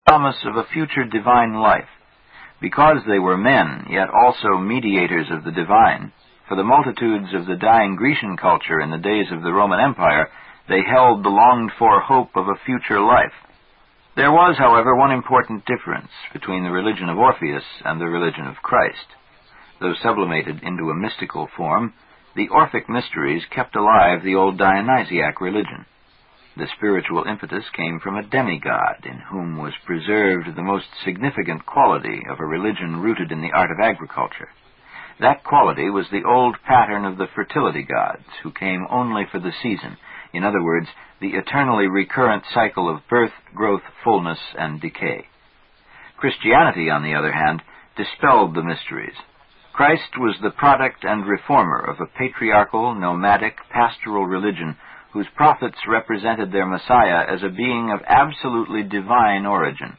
promise of a future divine life. Because they were men, yet also mediators of the divine, for the multitudes of the dying Grecian culture in the days of the Roman Empire, they held the longed-for hope of a future life. There was, however, one important difference between the religion of Orpheus and the religion of Christ. Though sublimated into a mystical form, the Orphic mysteries kept alive the old Dionysiac religion. The spiritual impetus came from a demigod in whom was preserved the most significant quality of a religion rooted in the art of agriculture. That quality was the old pattern of the fertility gods, who came only for the season, in other words, the eternally recurrent cycle of birth, growth, fullness, and decay. Christianity, on the other hand, dispelled the mysteries. Christ was the product and reformer of a patriarchal, nomadic, pastoral religion whose prophets represented their Messiah as a being of absolutely divine origin.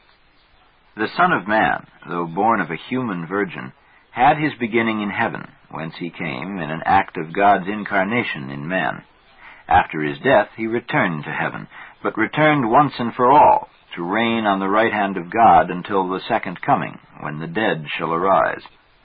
The Son of Man, though born of a human virgin, had his beginning in heaven, whence he came in an act of God's incarnation in man. After his death he returned to heaven, but returned once and for all, to reign on the right hand of God until the second coming, when the dead shall arise.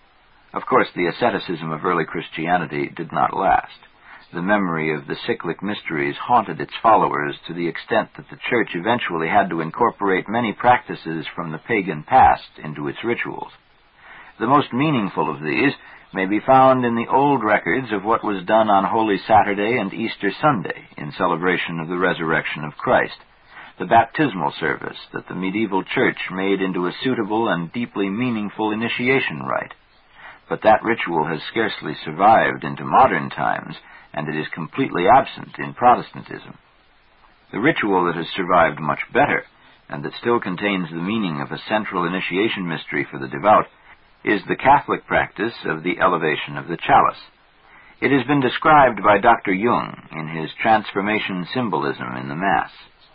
Of course, the asceticism of early Christianity did not last. The memory of the cyclic mysteries haunted its followers to the extent that the Church eventually had to incorporate many practices from the pagan past into its rituals. The most meaningful of these may be found in the old records of what was done on Holy Saturday and Easter Sunday in celebration of the resurrection of Christ, the baptismal service that the medieval Church made into a suitable and deeply meaningful initiation rite. But that ritual has scarcely survived into modern times, and it is completely absent in Protestantism. The ritual that has survived much better, and that still contains the meaning of a central initiation mystery for the devout, is the Catholic practice of the elevation of the chalice. It has been described by Dr. Jung in his Transformation Symbolism in the Mass.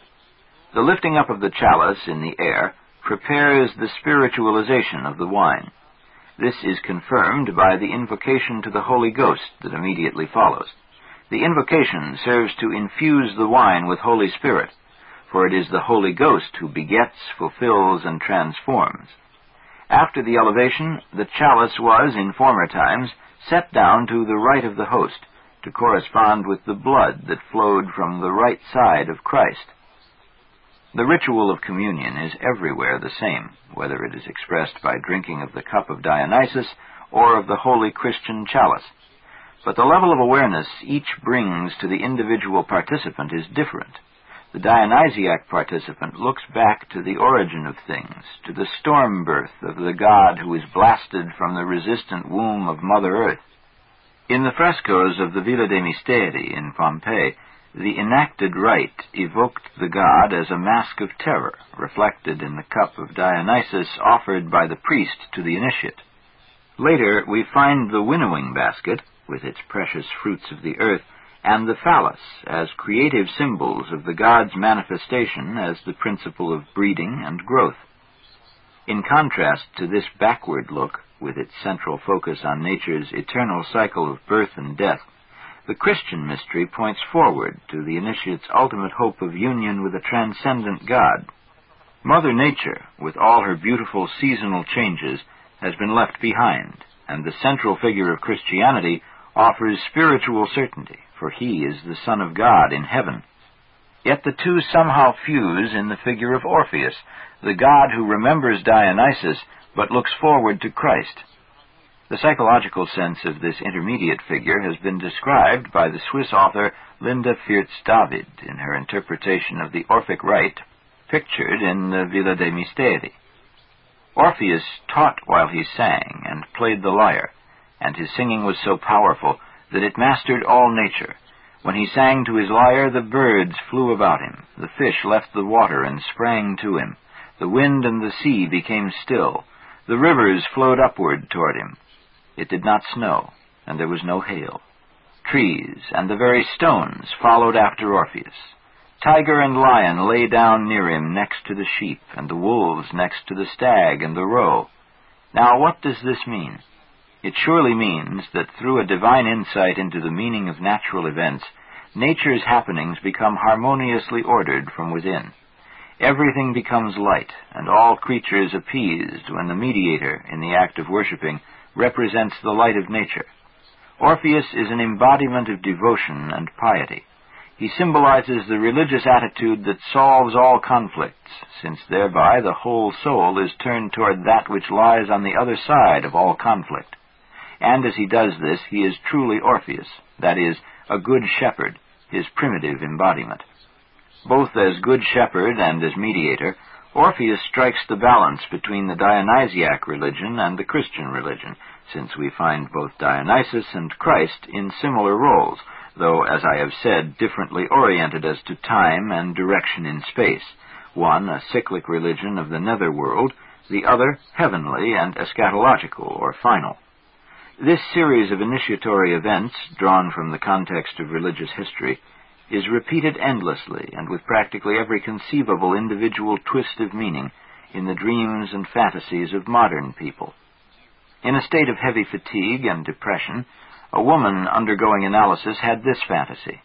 The lifting up of the chalice in the air prepares the spiritualization of the wine. This is confirmed by the invocation to the Holy Ghost that immediately follows. The invocation serves to infuse the wine with Holy Spirit, for it is the Holy Ghost who begets, fulfills, and transforms. After the elevation, the chalice was, in former times, set down to the right of the host, to correspond with the blood that flowed from the right side of Christ. The ritual of communion is everywhere the same, whether it is expressed by drinking of the cup of Dionysus or of the holy Christian chalice. But the level of awareness each brings to the individual participant is different. The Dionysiac participant looks back to the origin of things, to the storm birth of the god who is blasted from the resistant womb of Mother Earth. In the frescoes of the Villa dei Misteri in Pompeii, the enacted rite evoked the god as a mask of terror, reflected in the cup of Dionysus offered by the priest to the initiate. Later, we find the winnowing basket, with its precious fruits of the earth, and the phallus as creative symbols of the god's manifestation as the principle of breeding and growth. In contrast to this backward look, with its central focus on nature's eternal cycle of birth and death, the Christian mystery points forward to the initiate's ultimate hope of union with a transcendent God. Mother Nature, with all her beautiful seasonal changes, has been left behind, and the central figure of Christianity offers spiritual certainty, for he is the Son of God in heaven. Yet the two somehow fuse in the figure of Orpheus, the god who remembers Dionysus but looks forward to Christ. The psychological sense of this intermediate figure has been described by the Swiss author Linda Fierz-David in her interpretation of the Orphic rite pictured in the Villa dei Misteri. Orpheus taught while he sang and played the lyre, and his singing was so powerful that it mastered all nature. When he sang to his lyre, the birds flew about him, the fish left the water and sprang to him, the wind and the sea became still, the rivers flowed upward toward him. It did not snow, and there was no hail. Trees and the very stones followed after Orpheus. Tiger and lion lay down near him next to the sheep, and the wolves next to the stag and the roe. Now, what does this mean? It surely means that through a divine insight into the meaning of natural events, nature's happenings become harmoniously ordered from within. Everything becomes light, and all creatures appeased when the mediator, in the act of worshipping, represents the light of nature. Orpheus is an embodiment of devotion and piety. He symbolizes the religious attitude that solves all conflicts, since thereby the whole soul is turned toward that which lies on the other side of all conflict. And as he does this, he is truly Orpheus, that is, a good shepherd, his primitive embodiment. Both as good shepherd and as mediator, Orpheus strikes the balance between the Dionysiac religion and the Christian religion, since we find both Dionysus and Christ in similar roles, though, as I have said, differently oriented as to time and direction in space, one a cyclic religion of the netherworld, the other heavenly and eschatological or final. This series of initiatory events, drawn from the context of religious history, is repeated endlessly and with practically every conceivable individual twist of meaning in the dreams and fantasies of modern people. In a state of heavy fatigue and depression, a woman undergoing analysis had this fantasy: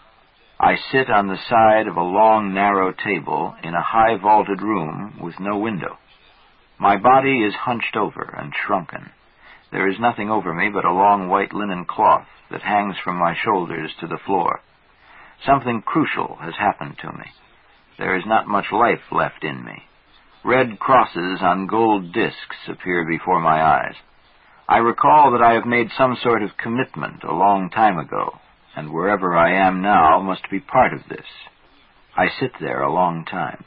I sit on the side of a long, narrow table in a high vaulted room with no window. My body is hunched over and shrunken. There is nothing over me but a long white linen cloth that hangs from my shoulders to the floor. Something crucial has happened to me. There is not much life left in me. Red crosses on gold discs appear before my eyes. I recall that I have made some sort of commitment a long time ago, and wherever I am now must be part of this. I sit there a long time.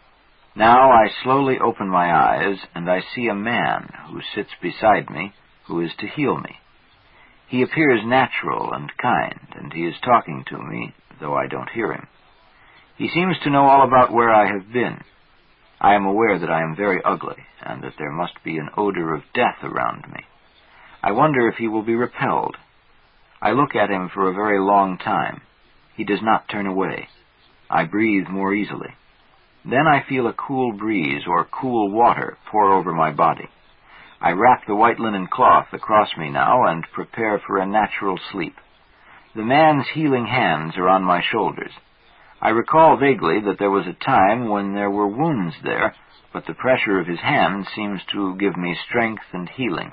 Now I slowly open my eyes, and I see a man who sits beside me, who is to heal me. He appears natural and kind, and he is talking to me, though I don't hear him. He seems to know all about where I have been. I am aware that I am very ugly, and that there must be an odor of death around me. I wonder if he will be repelled. I look at him for a very long time. He does not turn away. I breathe more easily. Then I feel a cool breeze or cool water pour over my body. I wrap the white linen cloth across me now and prepare for a natural sleep. The man's healing hands are on my shoulders. I recall vaguely that there was a time when there were wounds there, but the pressure of his hand seems to give me strength and healing.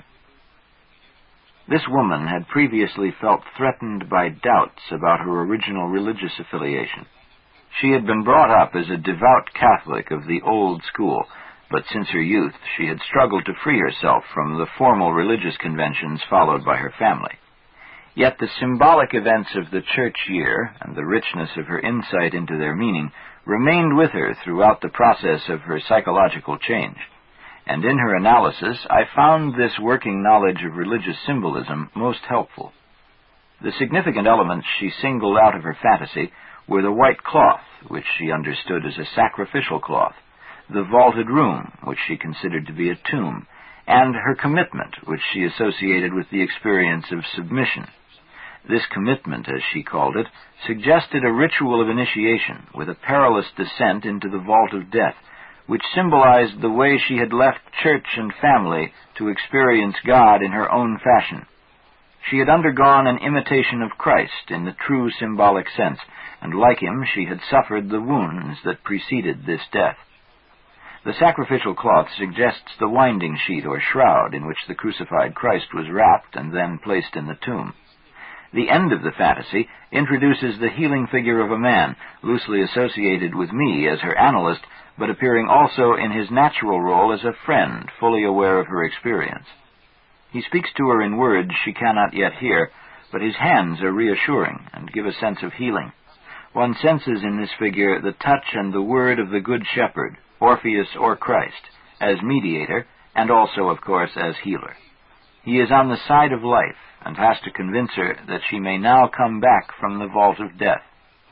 This woman had previously felt threatened by doubts about her original religious affiliation. She had been brought up as a devout Catholic of the old school, but since her youth she had struggled to free herself from the formal religious conventions followed by her family. Yet the symbolic events of the church year and the richness of her insight into their meaning remained with her throughout the process of her psychological change. And in her analysis, I found this working knowledge of religious symbolism most helpful. The significant elements she singled out of her fantasy were the white cloth, which she understood as a sacrificial cloth, the vaulted room, which she considered to be a tomb, and her commitment, which she associated with the experience of submission. This commitment, as she called it, suggested a ritual of initiation with a perilous descent into the vault of death, which symbolized the way she had left church and family to experience God in her own fashion. She had undergone an imitation of Christ in the true symbolic sense, and like him she had suffered the wounds that preceded this death. The sacrificial cloth suggests the winding sheet or shroud in which the crucified Christ was wrapped and then placed in the tomb. The end of the fantasy introduces the healing figure of a man, loosely associated with me as her analyst, but appearing also in his natural role as a friend, fully aware of her experience. He speaks to her in words she cannot yet hear, but his hands are reassuring and give a sense of healing. One senses in this figure the touch and the word of the Good Shepherd, Orpheus or Christ, as mediator, and also, of course, as healer. He is on the side of life, and has to convince her that she may now come back from the vault of death.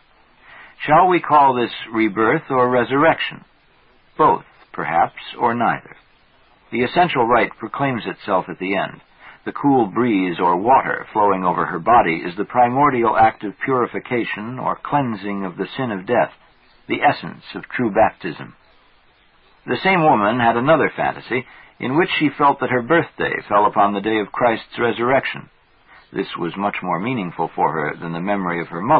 Shall we call this rebirth or resurrection? Both, perhaps, or neither. The essential rite proclaims itself at the end. The cool breeze or water flowing over her body is the primordial act of purification or cleansing of the sin of death, the essence of true baptism. The same woman had another fantasy in which she felt that her birthday fell upon the day of Christ's resurrection. This was much more meaningful for her than the memory of her mother,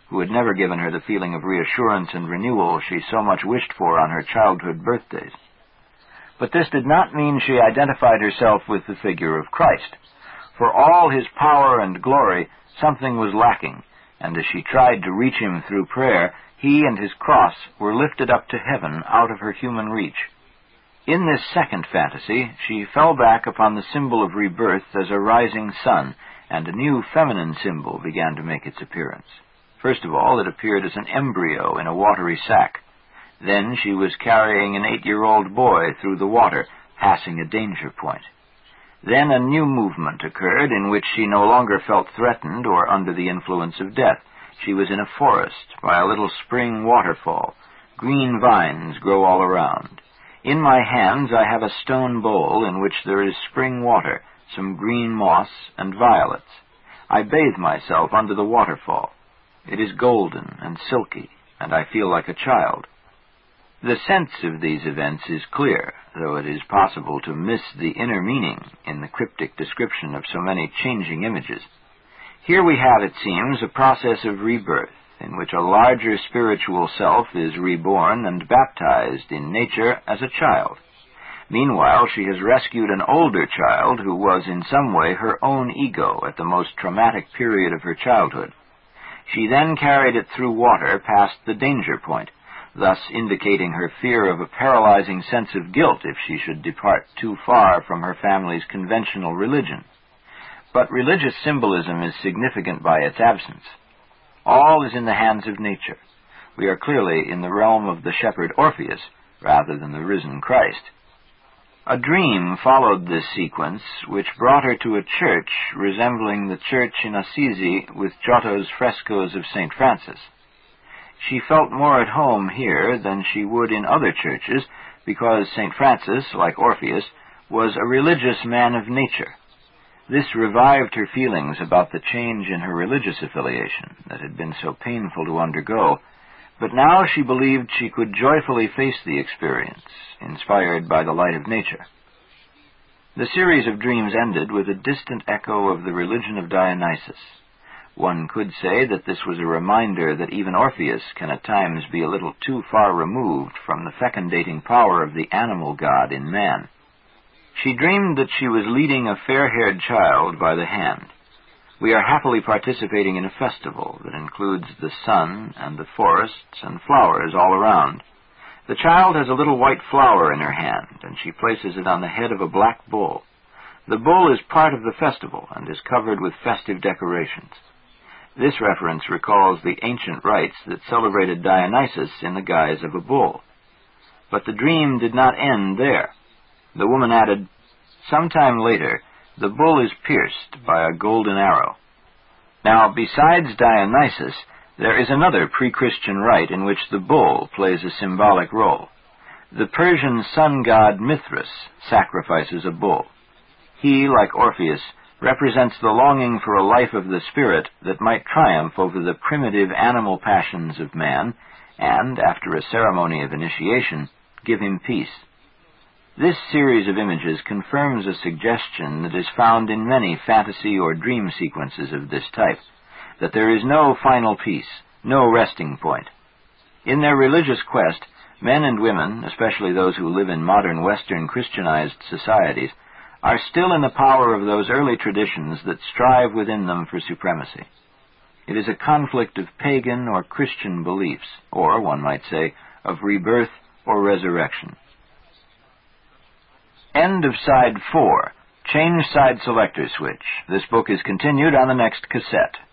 who had never given her the feeling of reassurance and renewal she so much wished for on her childhood birthdays. But this did not mean she identified herself with the figure of Christ. For all his power and glory, something was lacking, and as she tried to reach him through prayer, he and his cross were lifted up to heaven out of her human reach. In this second fantasy, she fell back upon the symbol of rebirth as a rising sun, and a new feminine symbol began to make its appearance. First of all, it appeared as an embryo in a watery sack. Then she was carrying an 8-year-old boy through the water, passing a danger point. Then a new movement occurred in which she no longer felt threatened or under the influence of death. She was in a forest by a little spring waterfall. Green vines grow all around. In my hands I have a stone bowl in which there is spring water, some green moss, and violets. I bathe myself under the waterfall. It is golden and silky, and I feel like a child. The sense of these events is clear, though it is possible to miss the inner meaning in the cryptic description of so many changing images. Here we have, it seems, a process of rebirth, in which a larger spiritual self is reborn and baptized in nature as a child. Meanwhile, she has rescued an older child who was in some way her own ego at the most traumatic period of her childhood. She then carried it through water past the danger point, thus indicating her fear of a paralyzing sense of guilt if she should depart too far from her family's conventional religion. But religious symbolism is significant by its absence. All is in the hands of nature. We are clearly in the realm of the shepherd Orpheus, rather than the risen Christ. A dream followed this sequence, which brought her to a church resembling the church in Assisi with Giotto's frescoes of St. Francis. She felt more at home here than she would in other churches, because St. Francis, like Orpheus, was a religious man of nature. This revived her feelings about the change in her religious affiliation that had been so painful to undergo, but now she believed she could joyfully face the experience, inspired by the light of nature. The series of dreams ended with a distant echo of the religion of Dionysus. One could say that this was a reminder that even Orpheus can at times be a little too far removed from the fecundating power of the animal god in man. She dreamed that she was leading a fair-haired child by the hand. We are happily participating in a festival that includes the sun and the forests and flowers all around. The child has a little white flower in her hand, and she places it on the head of a black bull. The bull is part of the festival and is covered with festive decorations. This reference recalls the ancient rites that celebrated Dionysus in the guise of a bull. But the dream did not end there. The woman added, "Sometime later, the bull is pierced by a golden arrow." Now, besides Dionysus, there is another pre-Christian rite in which the bull plays a symbolic role. The Persian sun god Mithras sacrifices a bull. He, like Orpheus, represents the longing for a life of the spirit that might triumph over the primitive animal passions of man, and, after a ceremony of initiation, give him peace. This series of images confirms a suggestion that is found in many fantasy or dream sequences of this type, that there is no final peace, no resting point. In their religious quest, men and women, especially those who live in modern Western Christianized societies, are still in the power of those early traditions that strive within them for supremacy. It is a conflict of pagan or Christian beliefs, or, one might say, of rebirth or resurrection. End of Side 4. Change side selector switch. This book is continued on the next cassette.